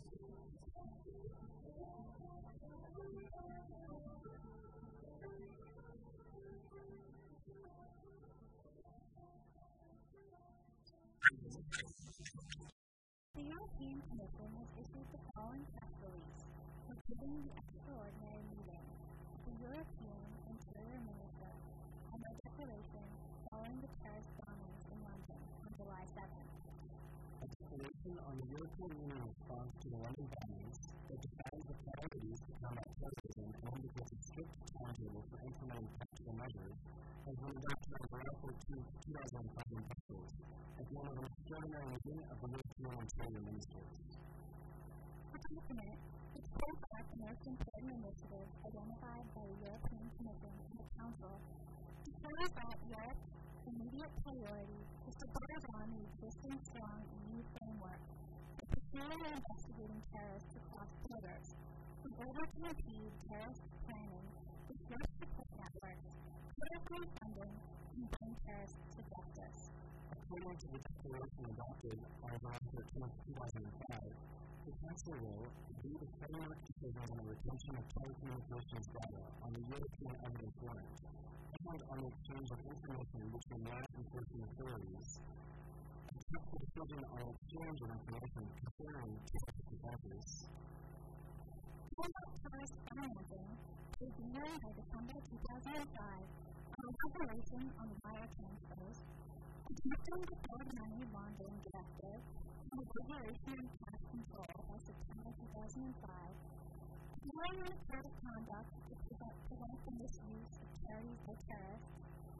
The European Commission has issued the following press release, including the extraordinary meeting of the European Interior Minister and their declaration following the terrorist bombings in London on July 7th. A declaration on the European Union response to the London bombings that defines the priorities to combat terrorism and indicates a strict timetable for implementing practical measures has been adopted on July 14, 2005 in Brussels at the end of an extraordinary meeting of the European Interior Ministers. The document, which pulls out the most important initiatives identified by the European Commission and the Council, declares that Europe's immediate priority is to build on the existing strong EU framework for pursuing and investigating terrorists across borders in order to achieve terrorist planning with swift support networks, critically funding, and bring terrorists to justice. According to the declaration adopted on July 13, 2005, the Council will review the framework decisions on the retention of telecommunications data on the European evidence warrant and on the exchange of information between law enforcement authorities, and take the decision on exchange of information concerning terrorist offenses. Terrorist financing was begun by December 2005 on a declaration on wire transfers, adopting the Fraud Money Laundering Directive and the Regulation on Cash Control by September 2005, dealing with code of conduct to prevent the misuse of charities by terrorists,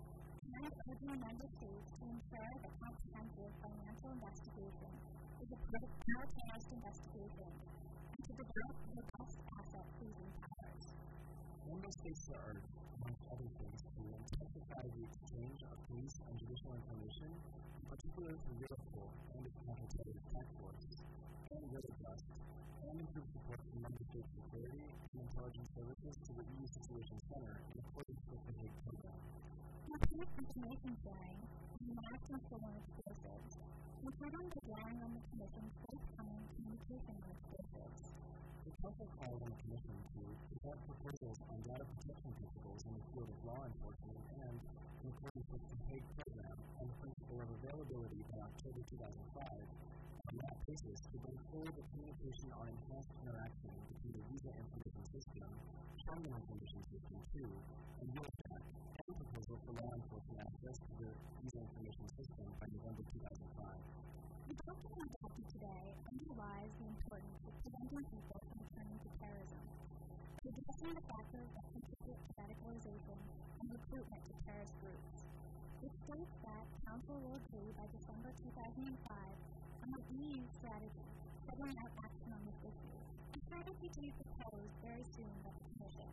and urging member states to ensure that comprehensive financial investigation is a part of terrorist investigation, and to develop robust asset freezing powers. Member states are urged, amongst other things, to intensify the exchange of police and judicial information, in particular through Europol and its counter-terrorism task force, and Eurojust, and improve support for member state security and intelligence services to the EU Situation Center in accordance with the Hague Program. Improve information sharing and enhancing foreign explosives, including the drawing on the Commission's forthcoming communication on explosives. The Council calls on the Commission to present proposals on data protection principles in the field of law enforcement and, in accordance with the Hague Program and the principle of availability by October 2005, on that basis, to bring forward the communication on enhanced interaction between the Visa Information System, Schengen Information System 2, and Eurodac, and a proposal for law enforcement access to the Visa Information System by November 2005. The document adopted today underlies the importance of preventing people from turning to terrorism, addressing the factors that contribute to radicalization and recruitment to terrorist groups. It states that Council will agree by December 2005 on the EU strategy setting out action on this issue, a strategy to be proposed very soon by the Commission.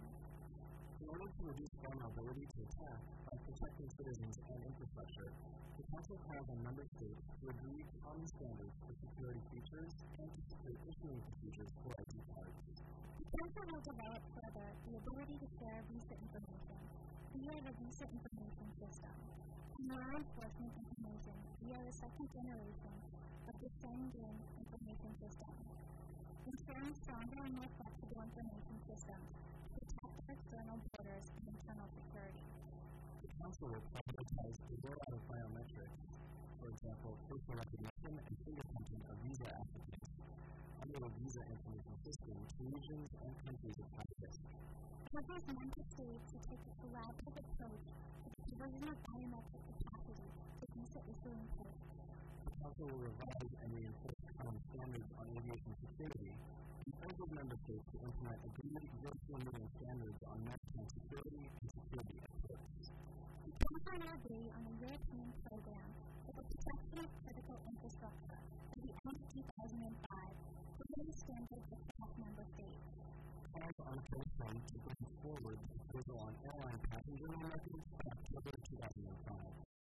In order to reduce vulnerability to attack by protecting citizens and infrastructure, the Council calls on member states to agree common standards for security features and to secure issuing procedures for ID cards. The Council will develop further the ability to share visa information via the Visa Information System and law enforcement information via the second generation of the Schengen Information System, ensuring stronger and more flexible information systems to protect our external borders and internal security. The Council will prioritize the rollout of biometrics, for example, facial recognition and fingerprinting of visa applicants, under the Visa Information System to regions and countries of high risk. Urges member states to take a collaborative approach to the provision of biometric capacity to visa issuing posts. The Council will revise and reinforce common standards on aviation security and urges member states to implement agreed European Union standards on maritime security and security at ports. The Council will agree on a European program for the protection of critical infrastructure by the end of 2005, proposing standards across member states. Calls on the Commission to bring forward the proposal on airline passenger records by October 2005.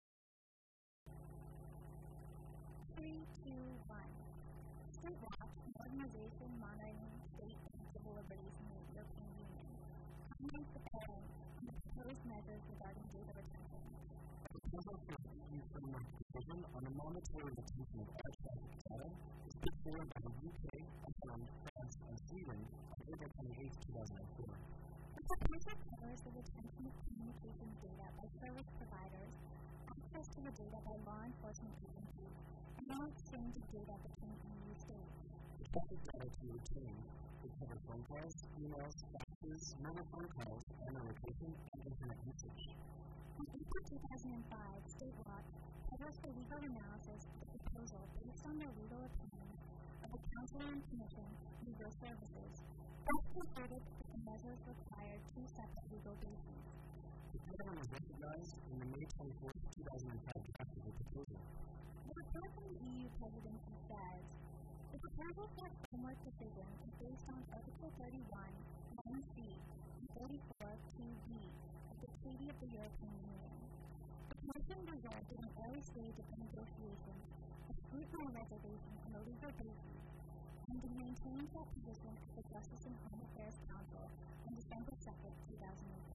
3, 2, 1. State Watch, an organization monitoring state and civil liberties in the European Union, comments the following on the proposed measures regarding data retention. The proposal for an EU framework decision on the mandatory retention of air traffic data was put forward by the UK, Ireland, France, and Sweden on April 28, 2004. The proposal covers the retention of communications data by service providers, access to the data by law enforcement agencies, and no exchange of data between EU states. The traffic data to be retained would cover phone calls, emails, faxes, mobile phone calls, and their location and internet usage. In April 2005, State Watch published a legal analysis of the proposal based on their legal opinion of the Council and Commission Legal Services. Both concluded that the measures required two separate legal bases. The pattern was recognized in the May 24, 2005 draft of the proposal. The report from the EU presidency says, the proposal for a framework decision is based on Article 31, 1C, and 34, 2B of the Treaty of the European Union. The Commission resolved in an early stage of the negotiations to scrutiny reservation on the legal basis and to maintain that position at the Justice and Home Affairs Council on December 2, 2008.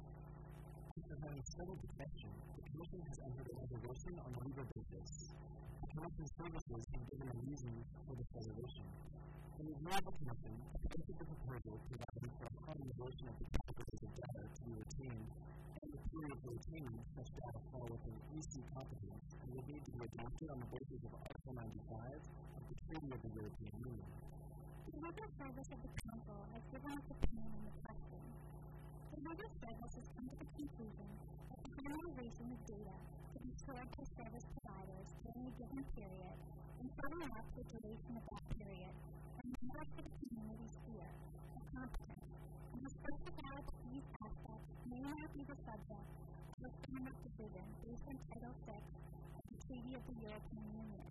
After having settled the question, the Commission has entered a reservation on a legal basis. The Commission's services have given a reason for this reservation. In the view of the Commission, the basis of the proposal providing for a harmonization of the categories of data to be retained and the period for retaining such data fall within EC competence and will need to be adopted on the basis of Article 95 of the Treaty of the European Union. The legal service of the Council has given its opinion on the question. The legal service has come to the conclusion that the harmonization of data to be stored by service providers during a given period and setting up the duration of that period and members of the community sphere are competent and has specified that these aspects may not be the subject of a framework decision based on Title VI of the Treaty of the European Union.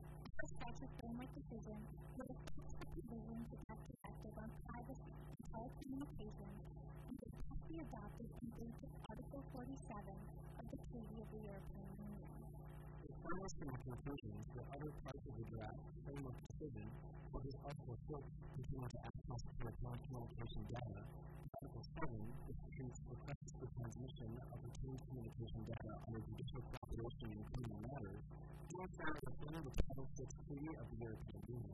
As such, a framework decision would affect the provisions of that directive on privacy and telecommunications and would thus be adopted in breach of Article 47 of the Treaty of the European Union. It follows from the conclusions that other parts of the draft framework decision, such as Article 6, consumer to access to electronic communication data, and Article 7, which treats requests for transmission of retained communication data under judicial cooperation in criminal matters, do fall within the Title VI Treaty of the European Union.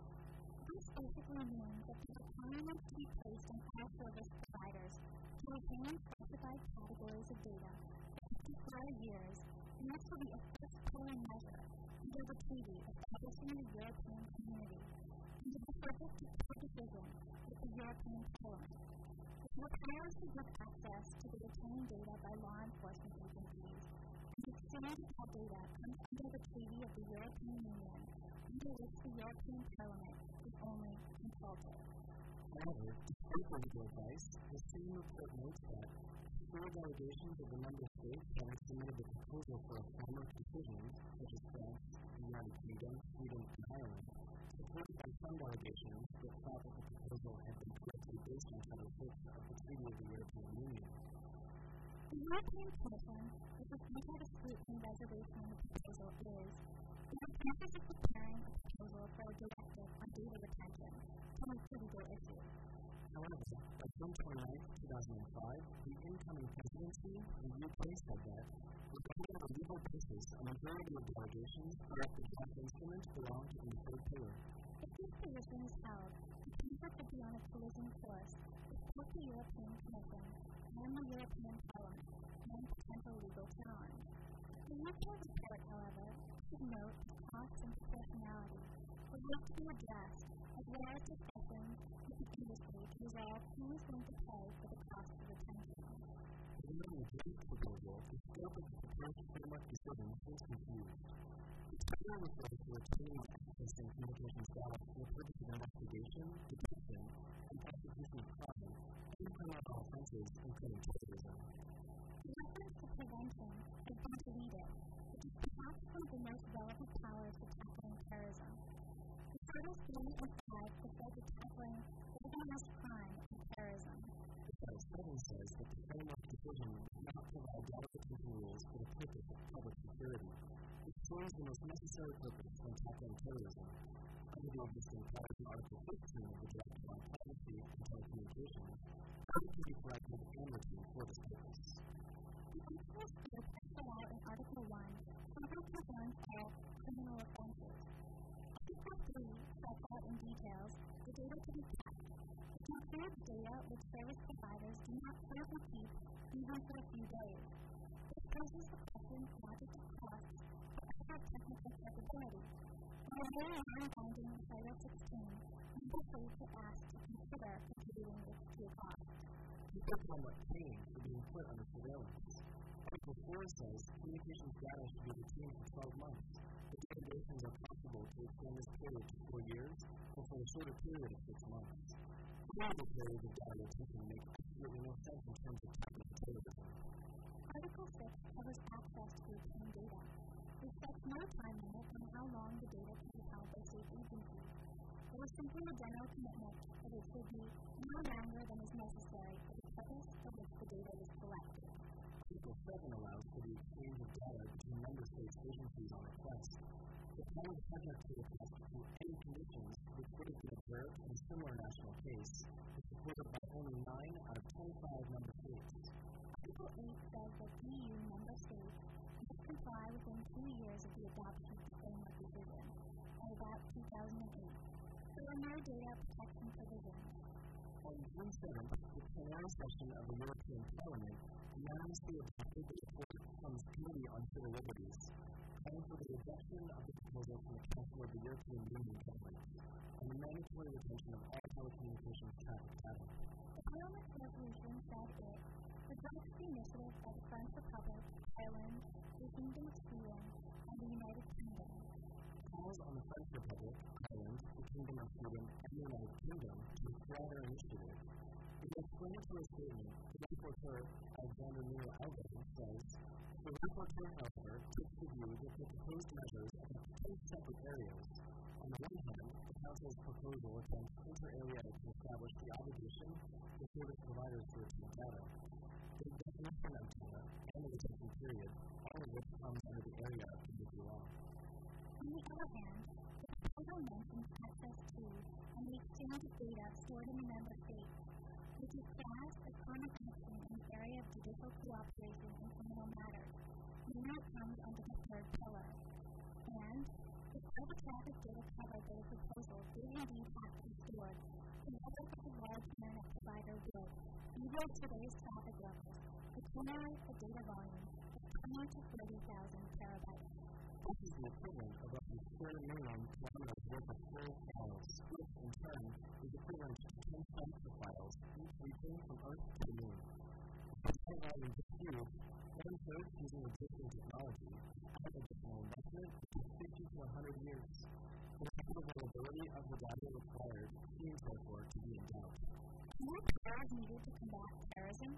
This basically means that the requirement to be placed on all service providers to retain specified categories of data for 54 years, and this will be a first polling measure under the treaty establishing the European Community, and to be subject to co-decision with the European Parliament. It requires to give access to the retained data by law enforcement agencies, and the exchange of that data comes under the Treaty of the European Union, under which the European Parliament is only consulted. However, despite the legal advice, the same report notes that four delegations of the member states having submitted a proposal for a framework decision, such as France, the United Kingdom, Sweden, and Ireland, supported by some delegations that thought that the proposal had been correctly based on Title VI of the Treaty of the European Union. The European Commission, which has entered a scrutiny reservation on the proposal, is, in the purpose of preparing a proposal for a directive on data retention, to meet the legal issue. However, by June 29, 2005, the incoming presidency in the UK said that, regarding the legal basis, a majority of delegations thought the draft instrument belonged in the third pillar. If this position is held, the contract would be on a collision course with both the European Commission and the European Parliament, and potential legal challenge. The UK report, however, should note that costs and proportionality will have to be addressed, as well as discussions with the industry to resolve who is going to pay for the cost of retention. Regarding the draft proposal, the scope of the proposed framework decision is confused. The title refers to retaining and accessing communications data for the purpose of investigation, detection, and prosecution of crime, and criminal offenses, including terrorism. The reference to prevention has been deleted, which is perhaps one of the most relevant powers for tackling terrorism. The Title 3 and 5 refer to tackling organized crime and terrorism. Title 7 says that the framework decision does not provide data retention rules for the purpose of public security. It serves the most necessary purpose when tackling terrorism. Under the existing powers in Article 15 of the Directive on Privacy and Telecommunications, data can be collected and retained for this purpose. The actual scope is set out in Article details, the data to be kept. It includes data which service providers do not currently keep even for a few days. This poses the question not just of costs, but also of technical capability. In a very non-binding Title 16, we were free to ask to consider contributing this to a cost. People from what change are being put under surveillance. Article 4 says communications data should be retained for 12 months. The databases are possible to extend this period to 4 years or for a shorter period of 6 months. Variable periods of data retention make absolutely no sense in terms of targeted terrorism. Article 6 covers access to retained data. It sets no time limit on how long the data can be held by state agencies. It is simply a general commitment that it should be no longer than is necessary for the purpose for which the data is collected. Article 7 allows for the exchange of data between member states' agencies on request. The power to contact the request through any conditions which would have been observed in a similar national case is supported by only 9 out of 25 member states. Article 8 says that EU member states must comply within 2 years of the adoption of the framework decision, at about 2008. There are no data protection provisions. On June 7th, the plenary session of the European Parliament unanimously adopted the report from the Committee on Civil Liberties, calling for the rejection of the proposal from the Council of the European Union government on the mandatory retention of all telecommunications traffic data. The Parliament's resolution said it rejects the initiative by the French Republic, Ireland, the Kingdom of Sweden, and the United Kingdom. Calls on the French Republic, Ireland, the Kingdom of Sweden, and the United Kingdom to withdraw their initiative. In the explanatory statement, the rapporteur, Alexander Miller-Alvarez, says, the rapporteur, however, takes the view that the proposed measures affect two separate areas. On the one hand, the Council's proposal attempts inter alia to establish the obligation for service providers to retain data, the definition of data, and the retention period, all of which comes under the area of community law. On the other hand, the proposal mentions access to and the exchange of data stored in the member states, which is classed as common action in the area of judicial cooperation in criminal matters, and now comes under the third pillar. And, despite the traffic data covered by the proposal did indeed have to be stored, the network of a large internet provider would, even at today's traffic levels, accumulate a data volume of 20 to 30,000 terabytes. This is the equivalent of roughly 4 million kilometers worth of full files, which, in turn, is equivalent to 10 types of files, each reaching from Earth to the Moon. If the volume is huge, one-third using existing technology, without additional investment, is 50 to 100 years. The rapid availability of the data required seems, therefore, to be in doubt. More powers needed to combat terrorism?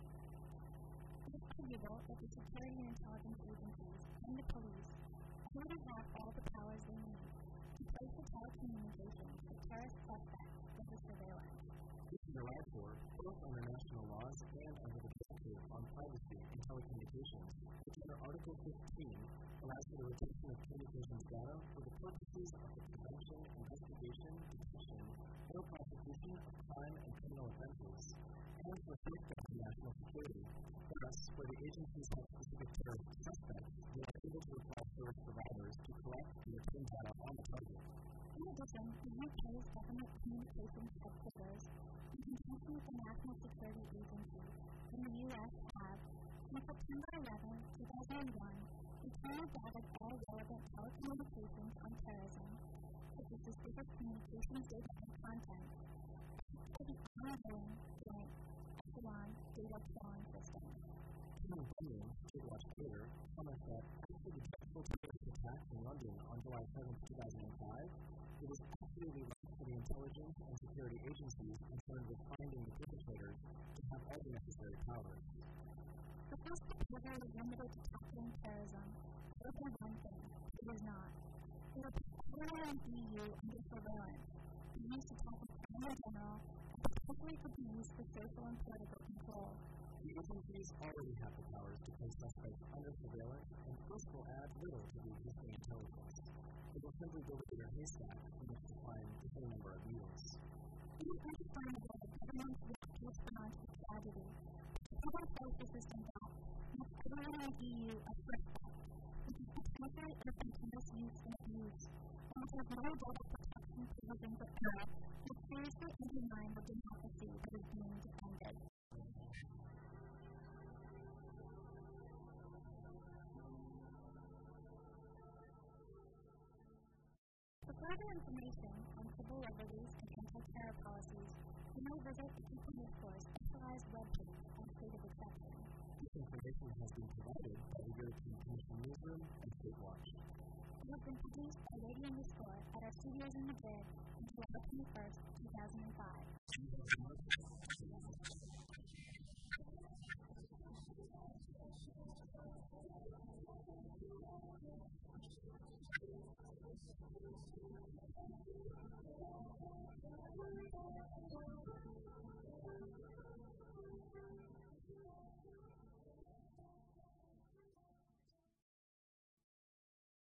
It is arguable that the security and intelligence agencies and the police already have all the powers they need to place the telecommunications of terrorist suspects under surveillance. This is allowed for both under national laws and under the Directive on Privacy in Telecommunications, which under Article 15 allows for the retention of communications data for the purposes of the prevention, investigation, detection, or prosecution of crime and criminal offenses, and for safeguarding national security. Thus, where the agencies have specific terrorist suspects, they are able to require service providers to collect and retain data on the target. In addition, the UK's government communications headquarters, in conjunction with the National Security Agency in the US, have, since September 11, 2001, routinely gathered all relevant telecommunications on terrorism, such as specific communications data and content, for the ongoing joint Echelon data sharing system. Tim Bunyan, Gatewatch Twitter, comments that after the dreadful terrorist attack in London on July 7, 2005, it was absolutely right for the intelligence and security agencies concerned with finding the perpetrators to have all the necessary powers. The first proposal was limited to tackling terrorism. It was one thing. It was not. It was everyone in the EU under surveillance, be used to tackle crime in general, and particularly could be used for social and political control. The agencies already have the powers to place suspects under surveillance, and this will add little to the existing intelligence. It will simply go to their haystack in which to find the same number of needles. It is understandable that governments wish to respond to the tragedy, but the public policy system that makes everyone in the EU a suspect, which is potentially open to misuse and abuse, and which has no data protection and provisions of God would seriously undermine the democracy that is being defended. For further information on civil liberties and anti-terror policies, you may visit the People News Corps' specialized webpage on State of Exception. This information has been provided by the European Commission Newsroom and State Watch. It has been produced by Radio News Corps at our studios in Madrid on July 21st, 2005.